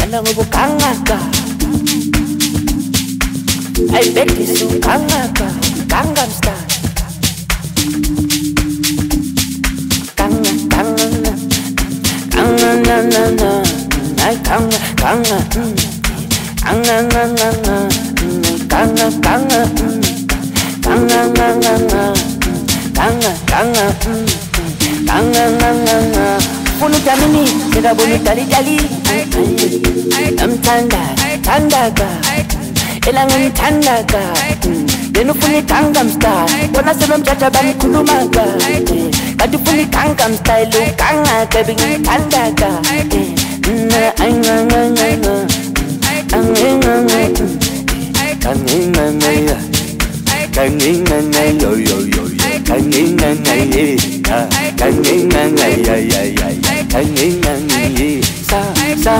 Kangaka, I bet you so Kangaka, Gangnam Style. Ganga, Ganga, Ganga, na na na, I Ganga, Ganga, Ganga, na na na, Ganga, Ganga, Ganga, na na na, Ganga, Ganga, Ganga, na na na. Punu tamini, kira bunu tali tali. Tanda, tandaga, elangan tandaga. Denu puni Gangnam Style, wana sebelum caca bani kulumaga. Kadu puni Gangnam Style, lu kanga kebing tandaga. Na anga anga anga, anga anga, anga anga, anga anga yo yo yo, anga anga ye, anga anga ya ya ya, anga anga ye, sa.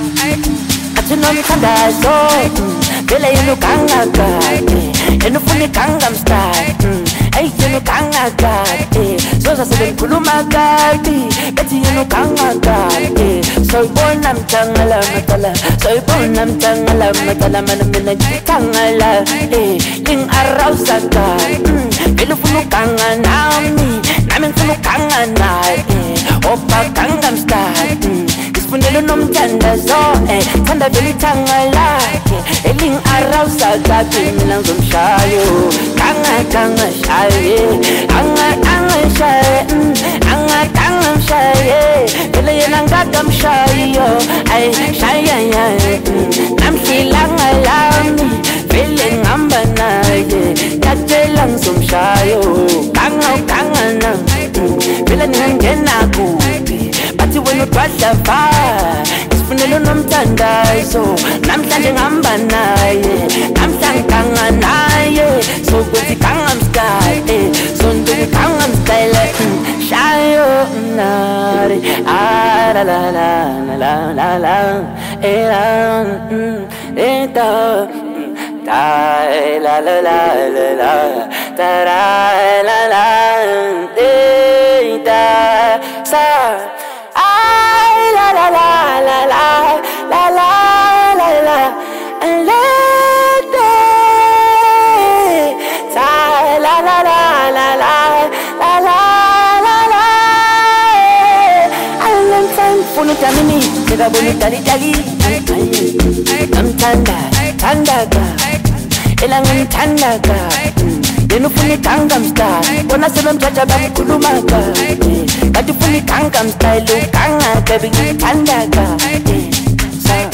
Atunoni kandazo, bela yenu kangaga, yenu funi Gangnam Style, ay yenu kangaga, zoza seben kulumaga, beti yenu kangaga, soy bonam tangala matala, soy bonam tangala matala, manamina tangala, ling arausaga, belu funu kanganami, namin funu kanganai, opa Gangnam Style. Fundelo nomtanda zo, tanda veli tangala, eling arausa gabi milang zomshayo, kanga shaye, anga shaye, anga shaye, vele yenanga gam shayo, ay shaya, nam silang alami, vele ngamba naye, katelang zomshayo, kanga na, vele ngena kubi. Bati wenu twasha fire, isifunelo nomthandazo, namhlanje ngihamba naye, namhlanje kanga naye, so kwethi Gangnam Style, so nduku Gangnam Style, shayo nare, la la la la la la, eta, la la la la la, la la, eta, sa. La la la la la la la la la and let it la la la la la la la la la I'm thankful to me Nigga bunu tali tali I'm tandaga Elangan tandaga Denu funi Gangnam Style, wana sebelum caca bani kulumaga. Kadu funi Gangnam Style, lu kanga kebing tandaga. Sa,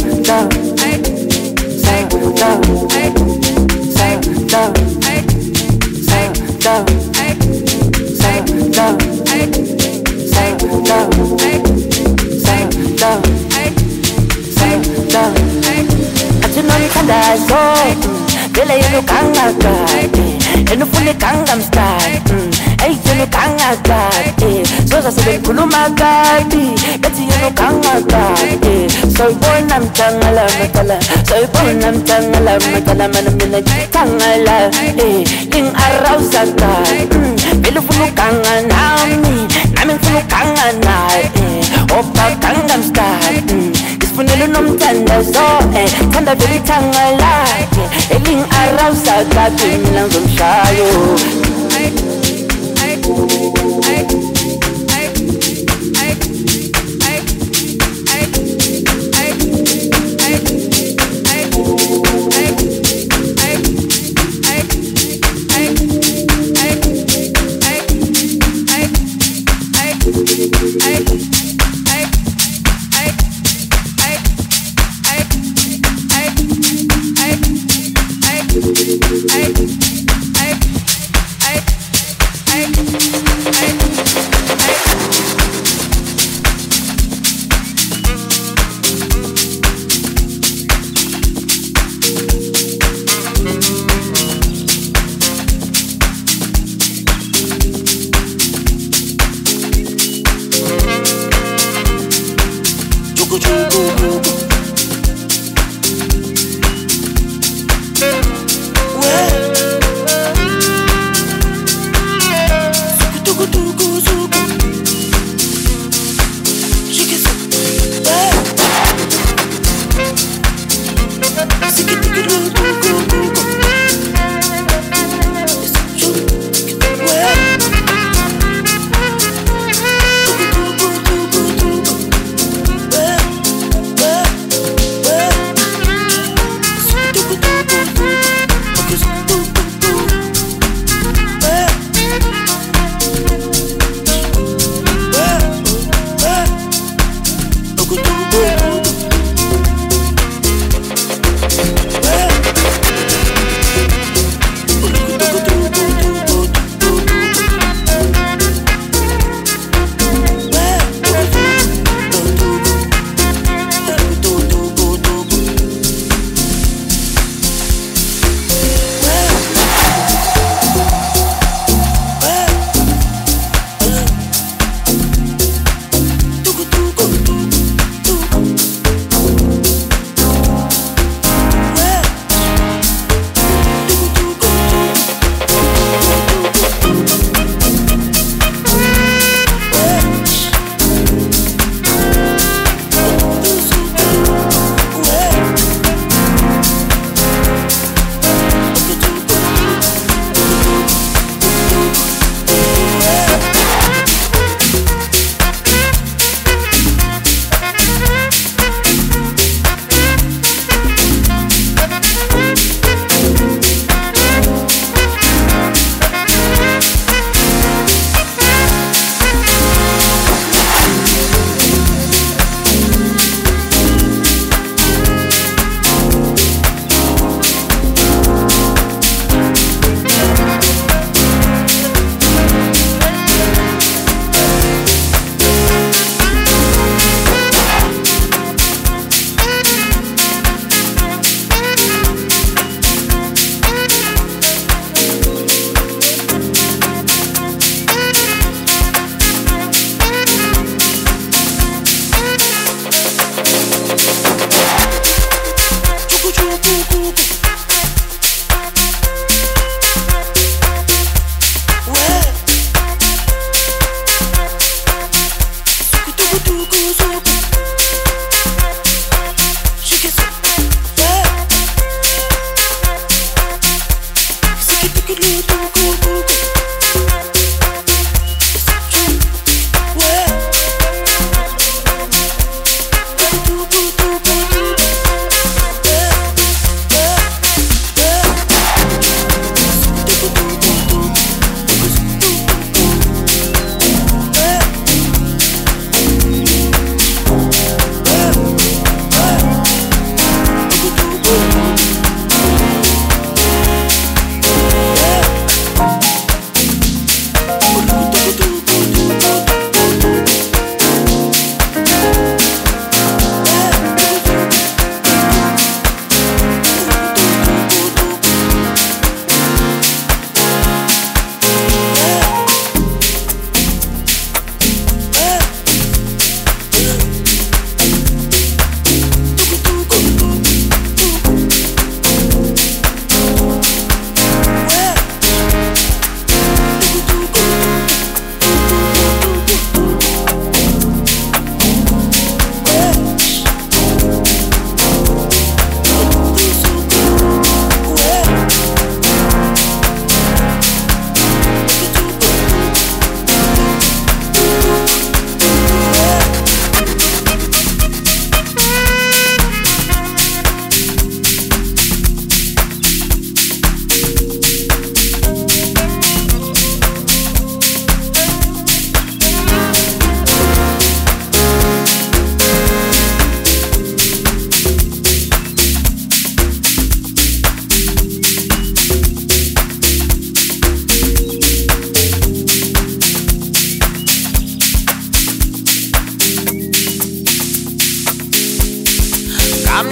atunoni kandazo, bela yenu kangaga. Yenu funi Gangnam Style, ay yenu kangaga, zoza seben kulumaga, beti yenu kangaga, soy bonam tangala matala, soy bonam tangala matala, manamina tangala, ling arausaga, belu funu kanganami, namin funu kanganai, opa Gangnam Style. Funelo nomthandazo, tanda veli tangala, eling arausa gabi milang zomshayo.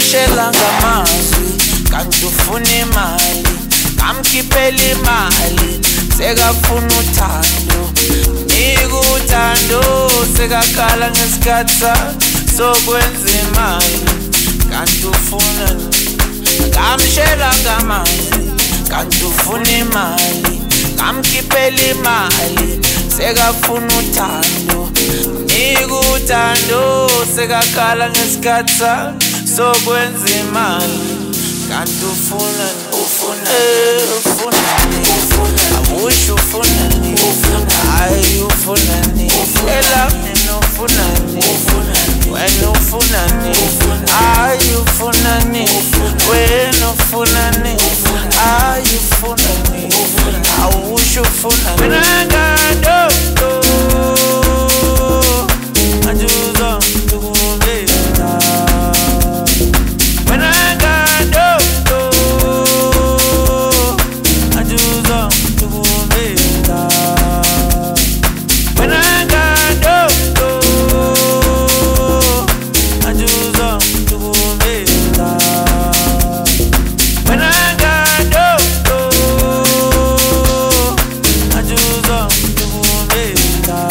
ngamshela ngamazwi kanti ufuna imali, ngamkhiphela imali sekafuna uthando, nika uthando sekakhala ngesikhatha sokwenza imali kanti ufuna, ngamshela ngamazwi kanti ufuna imali, ngamkhiphela imali sekafuna uthando, nika uthando sekakhala ngesikhatha sokwenza imali kanti ufuna, awusho ufunani, hayi ufunani, elangeni ufunani, wena ufunani, hayi ufunani, wena ufunani, hayi ufunani, awusho ufunani. Wena ngado anjuza tukubela, wena ngado anjuza tukubela, wena ngado anjuza tukubela, wena ngado anjuza tukubela.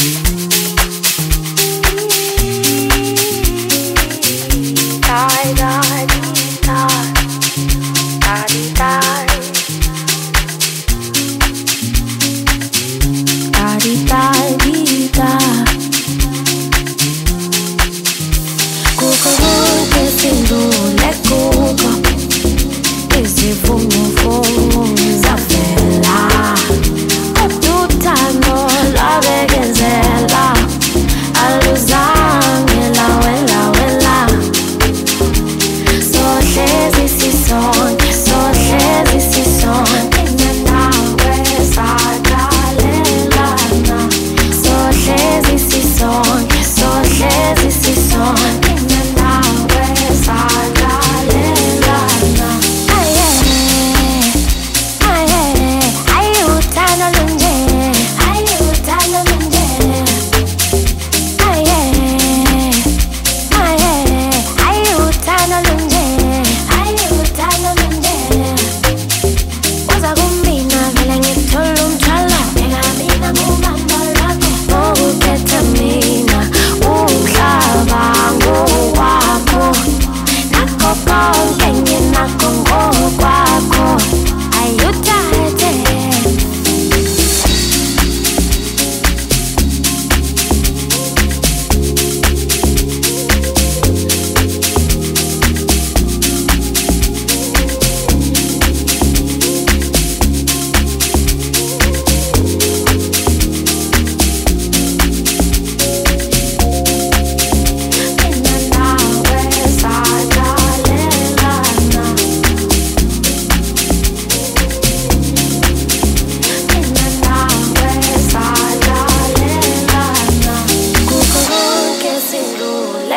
Die, die.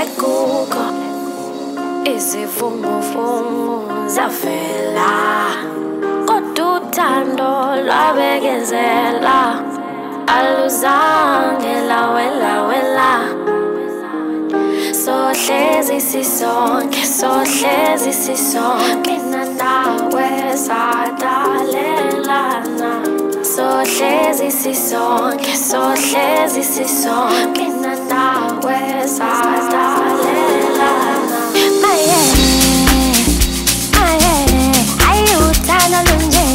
lekuko izivumuvumu zavela kodwa uthando lwabekezela aluzange lawela sohlezi sisonke mina nawe sadalelana sohlezi sisonke mina nawe sadalelana ayuthanda lunje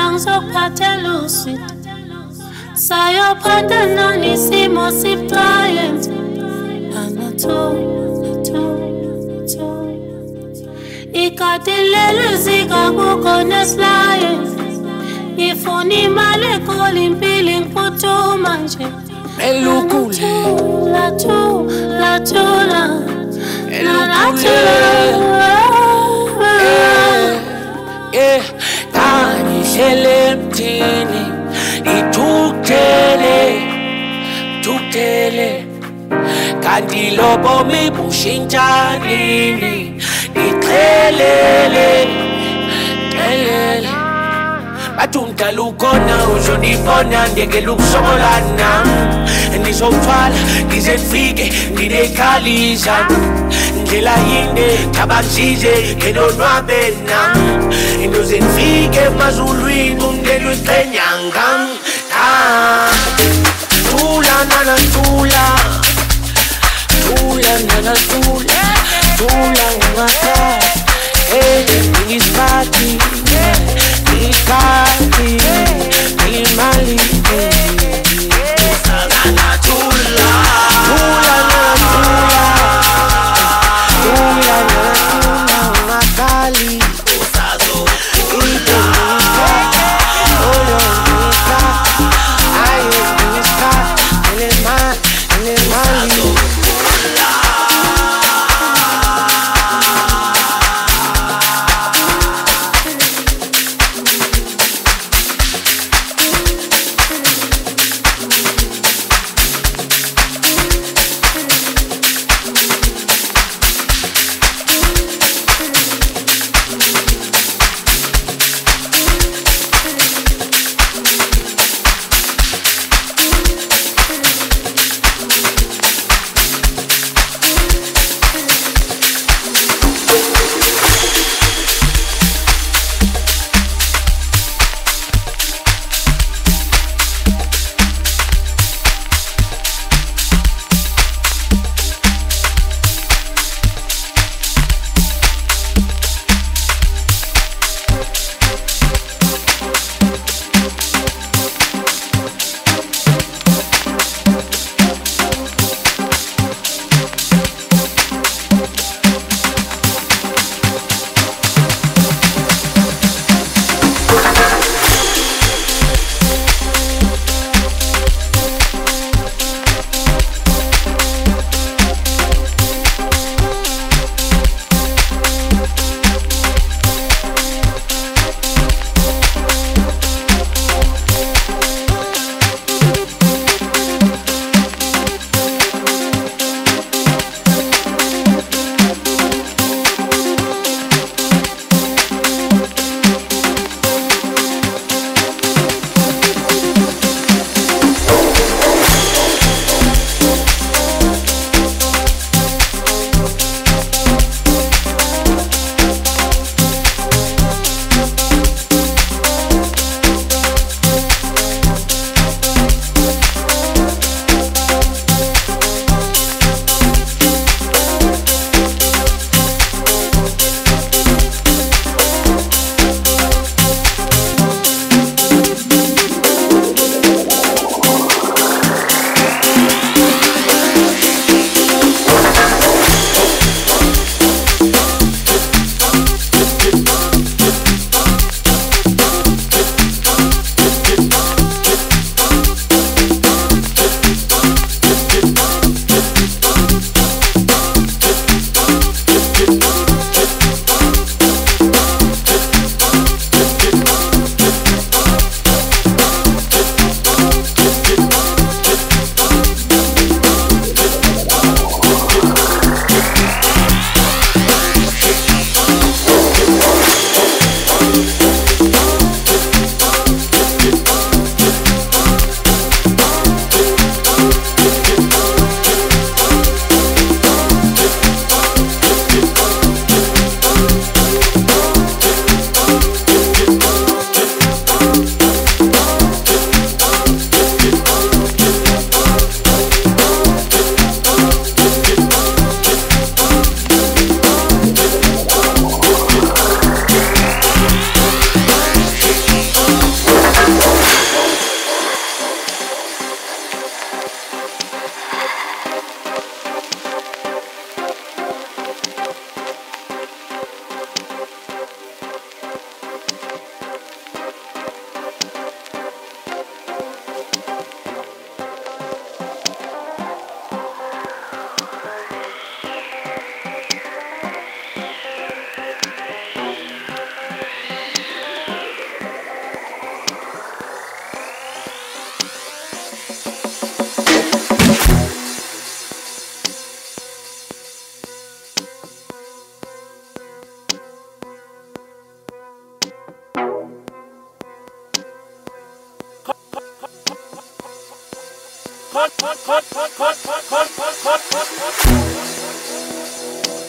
ngizokuphathela usweet sayophanda nisimo sibucayenze anatho ikati lelo zika kukhona silaye ngifuna imali ekhola impilo ngiphuthuma nje elukule la kangihlele emthini ithukuthele kanti lobomi bushintshanini ixhelele bathi umdala ukhona uzonibona ndengela ukusokolana ndizothwala ngize ndifike nginekhalisa ndlela yinde thabangisize ngenonwabe nam into zendifike emazulwini umndeni weqenyanga thula nana thula ngakhathi ngiyisikhathi ngiyimali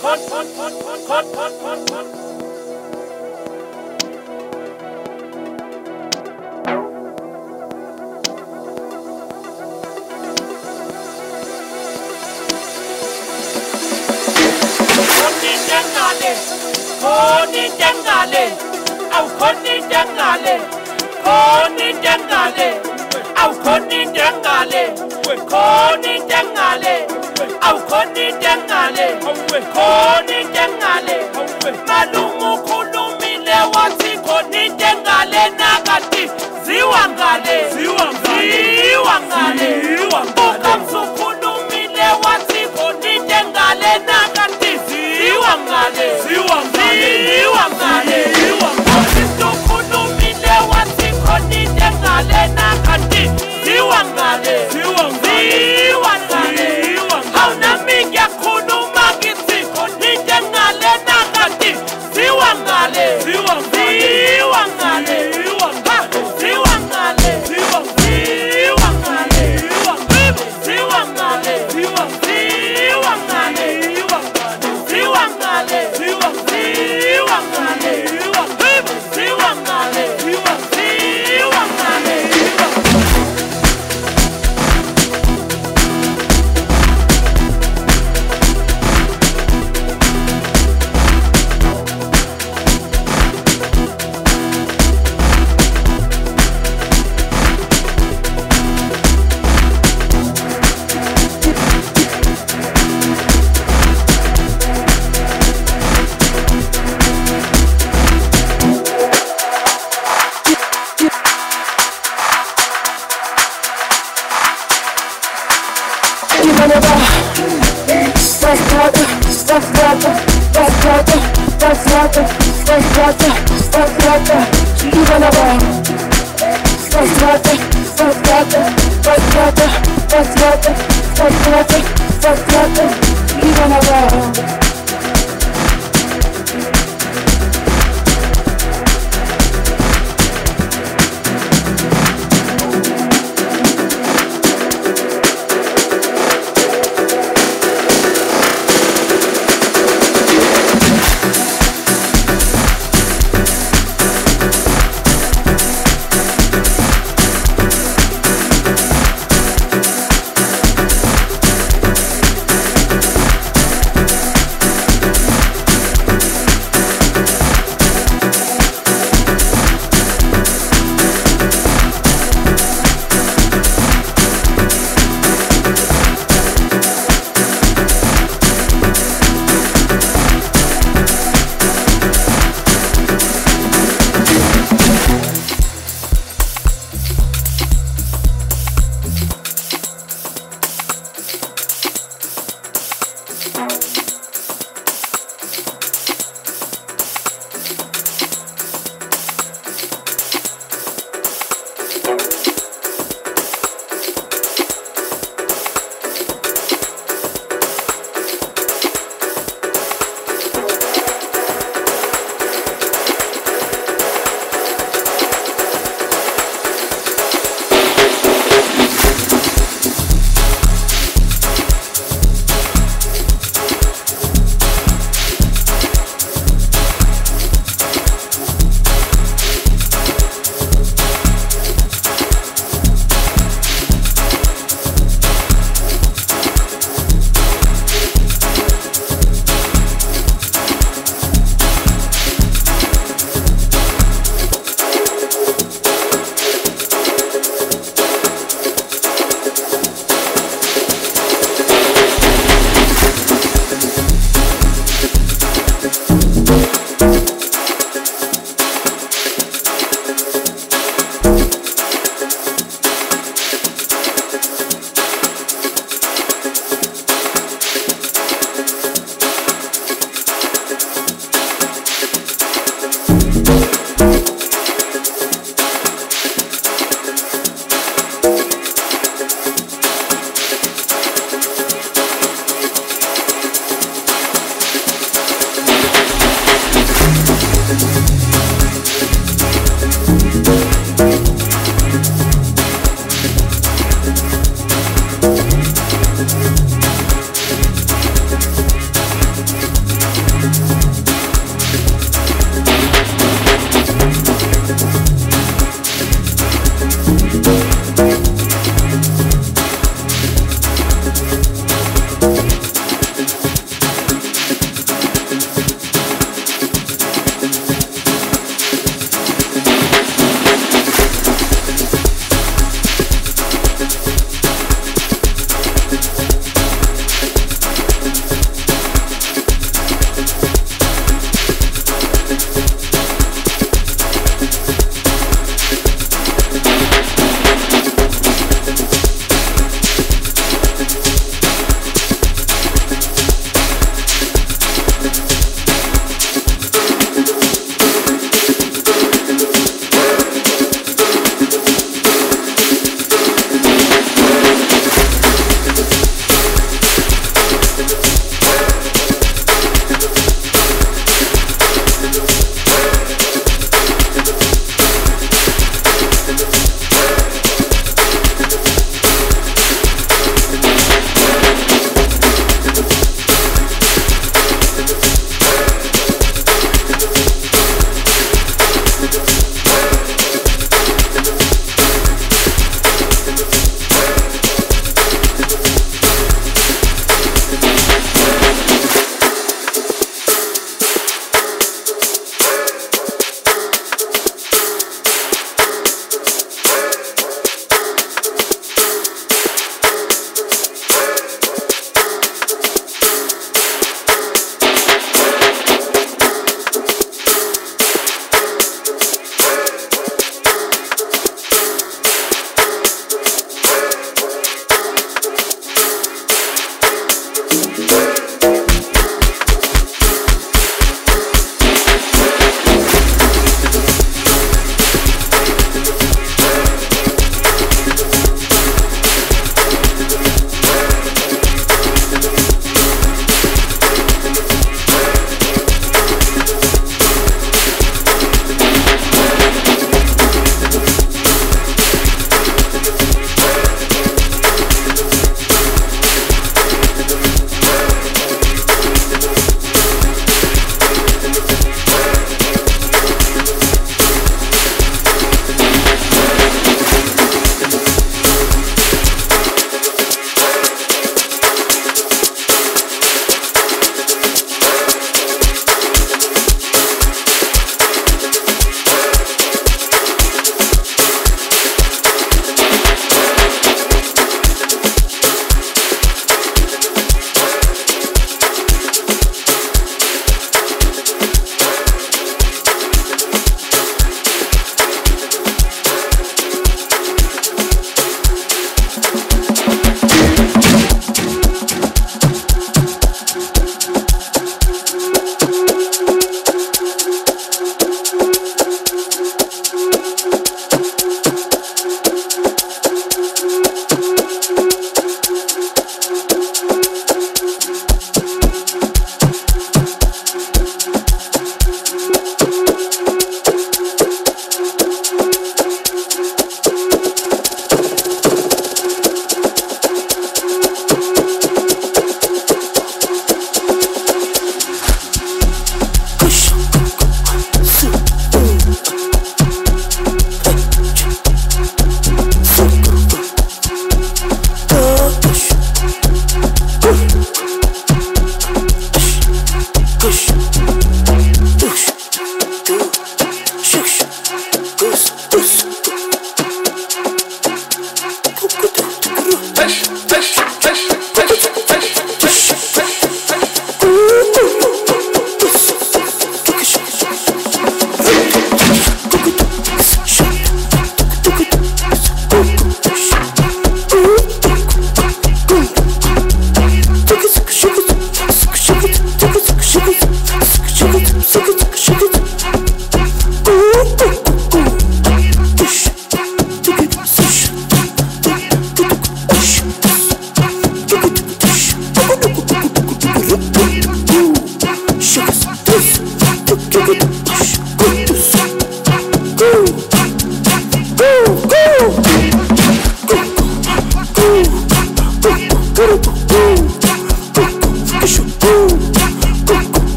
Malumu khulumile wathi khona intengale nakati ziwangale ukamsukhulumile wathi khona intengale nakati ziwangale ukhulumile wathi khona intengale nakati ziwangale awunami ngiyakhuluma ngithi khona intengale nakati ziwangale ziwangale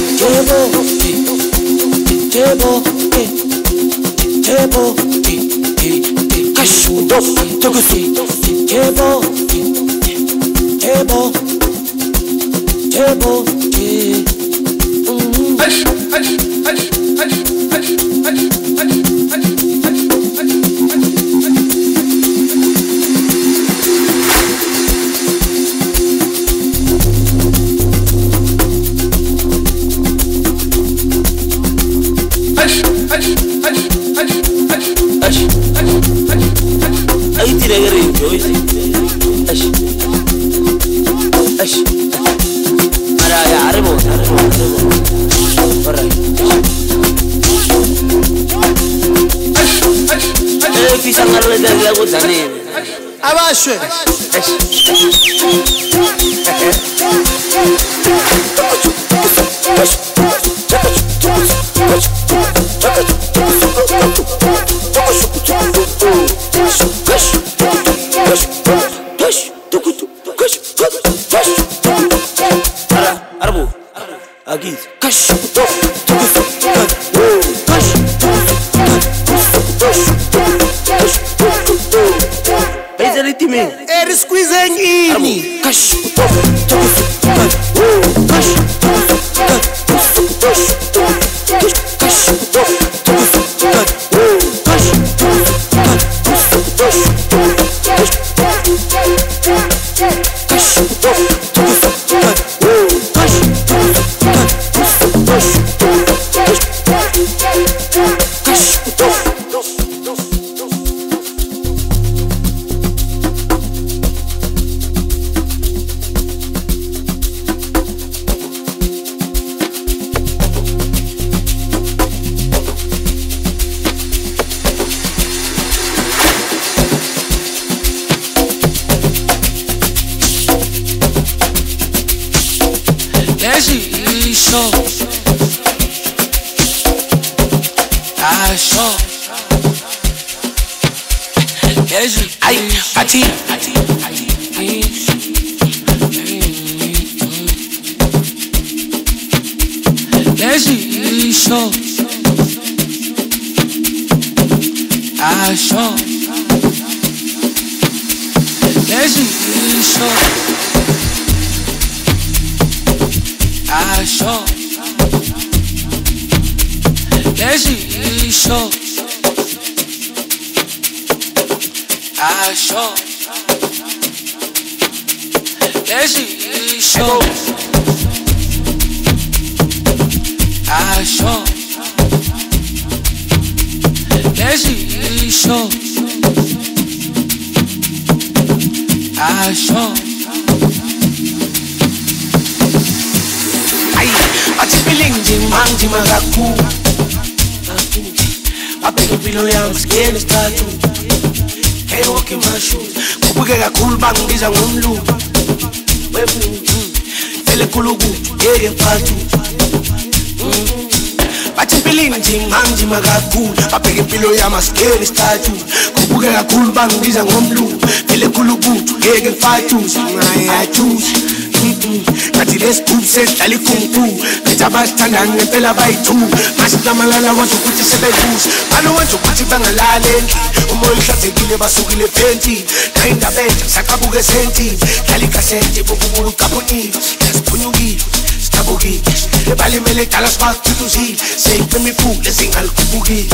Abashe. Maskeli statu kubukeka khulu bangibiza ngomlungu vele khulu kuthu ngeke ngifatuze ngayathuza ngathi lesigubhu sedlala ikhumbu bethu abasithandani ngempela bayithu masinamalala wenza ukuthi sebeluza balo wenza ukuthi bangalali endlini umoya uhlanzekile basukile phentini nayindaba entsha saqabuka esentini dlala ikasente bokubula uqabonile yasiphunyukile sithabukile ebalimele dala sibathutuzile seyicima ifule singalikhuphukile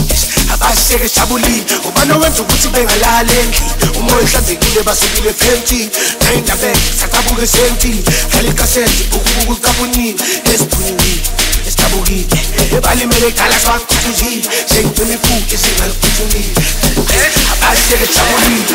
abaseke jabulile ubani owenza ukuthi bengalali endlini umoya uhlanzekile basukile phentini nayindaba entsha saqabuka esentini dlala ikasente bokubula uqabonile yasiphunyukile esithabukile ebalimele dala sibathutuzile seyicima ifule singalikhuphukile abaseke jabulile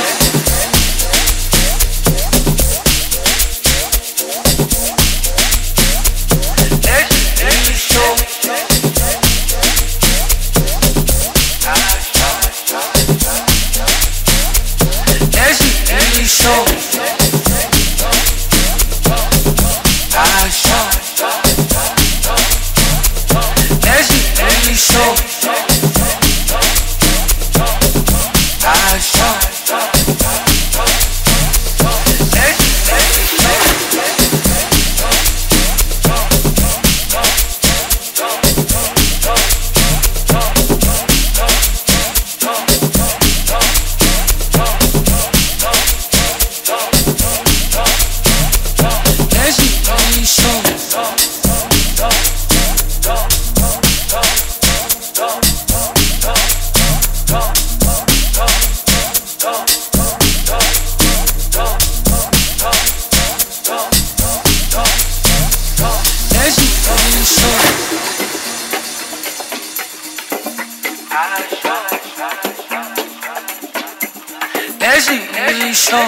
Easy show.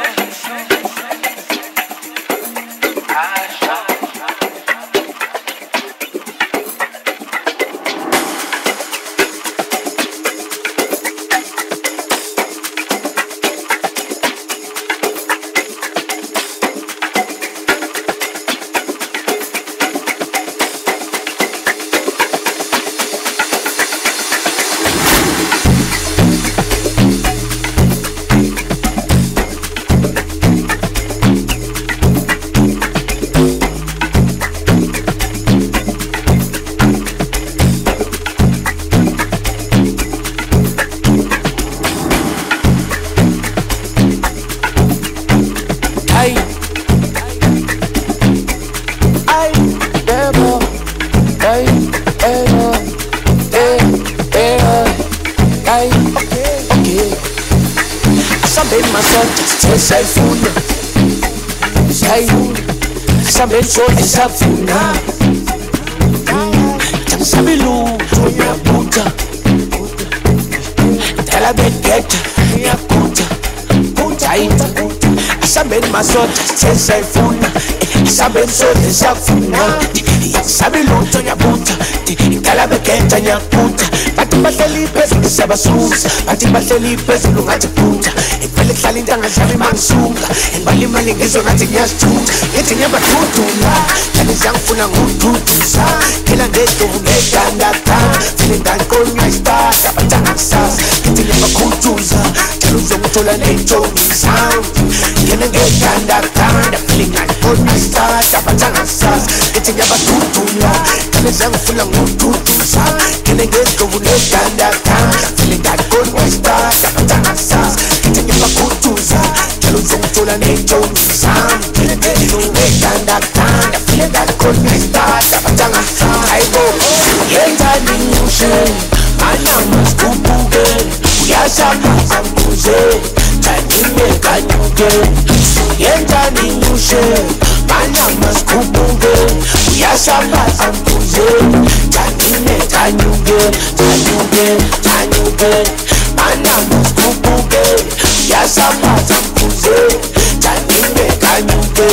Safuna sabe luto minha puta ela begeta minha puta sabe masota cê funa sabe sote safuna sabe luto minha puta ela begeta minha puta bathi bahleli phezulu siyabasusa bathi bahleli phezulu ngathi puta ivele hlala intanga zami mangisuka imali ngizwe ngathi ngiyasithutha ngithi ngiyabathudula kanti ziyangifuna ngokududuza phela ngedubu ngegandaganda vele ngaqonya isihlahla batanga kusasa ngithi ngiyabakhutuza njalo uzongithola ney'ntombi sound ngene ngegandaganda vele ngaqonya isihlahla batanga kusasa ngithi ngiyabadudula kanti ziyangifuna ngokududuza ngene ngedubu ngegandaganda vele ngaqonya isihlahla batanga kusasa ngithi ngiyabakhutuza njalo uzongithola ney'ntombi sound ngegandaganda vele ngaqonya isihlahla batanga hayibo yenzani ngishe manyama sikhuphuke uyashamaza mbuze janime kanyuke yenzani ngishe manyama sikhuphuke uyashamaza mbuze janime kanyuke manyama sikhuphuke uyashamaza mbuze janime kanyuke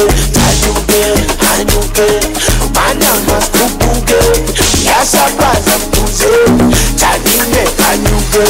manyama sikhuphuke uyashamaza mbuze janime kanyuke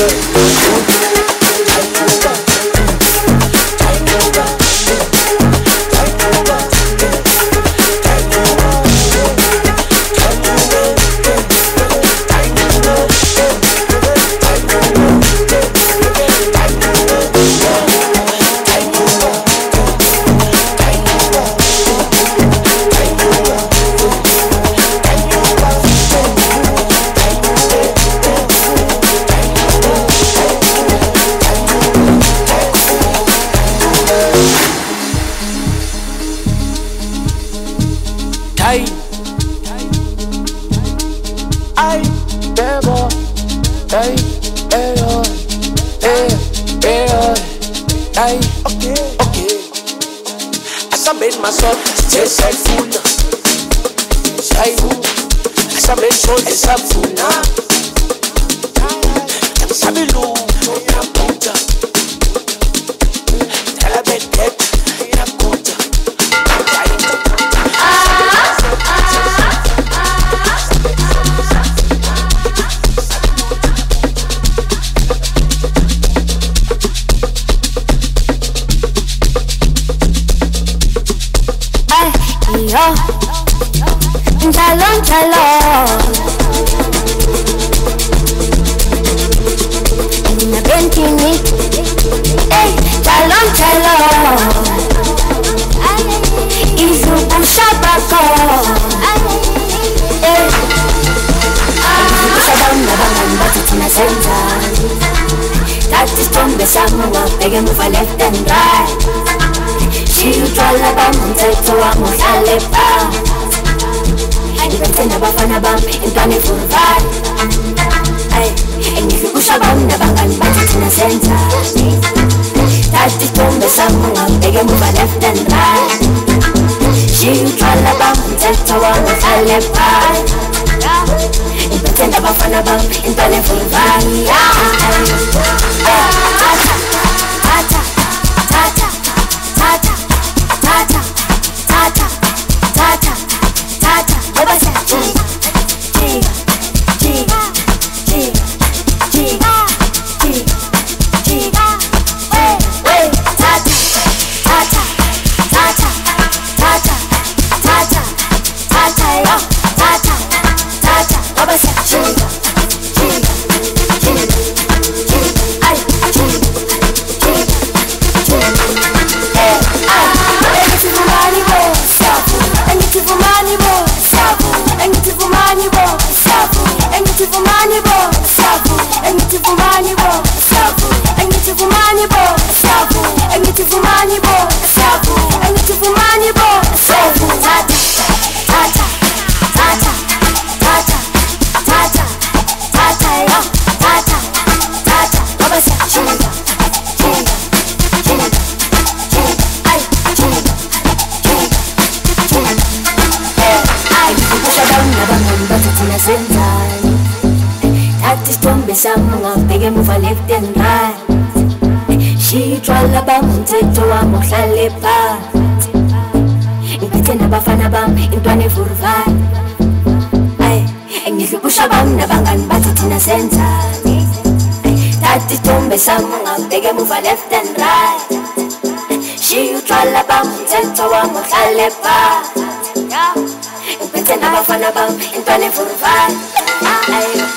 vumani bo safu engithi vumani bo safu engithi vumani bo safu engithi vumani bo safu engithi vumani bo safu engithi vumani bo safu tata tata tata tata tata tata yo tata tata baba sa chinga chinga chinga chinga ay chinga chinga ay kusha dawna bangani bathina senzani tathi stombe samungabheke muva left and right shitshwala bamthetho wami uhlale phansi ngiphethe nabafana bami intwana evuruvani ay engihlukusha bami nabangani bathi thina senzani tathi stombe samungabheke muva left and right shitshwala bamthetho wami uhlale phansi ngiphethe nabafana bami intwana evuruvani ay